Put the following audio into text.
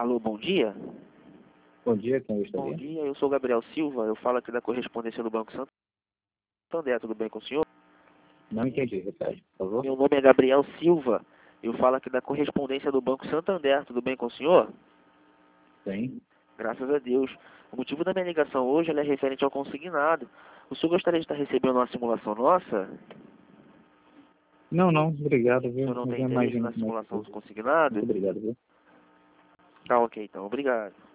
Alô, bom dia? Bom dia, quem Bom gostaria? dia, eu sou Gabriel Silva, eu falo aqui da correspondência do Banco Santander, tudo bem com o senhor? Não entendi, repete, por favor. Meu nome é Gabriel Silva, eu falo aqui da correspondência do Banco Santander, tudo bem com o senhor? Sim. Graças a Deus. O motivo da minha ligação hoje ela é referente ao consignado. O senhor gostaria de estar recebendo uma simulação nossa? Não, obrigado, O viu? senhor não Eu tem já interesse imagino na como é que simulação foi. do consignado? Muito obrigado, viu? Tá ok então, obrigado.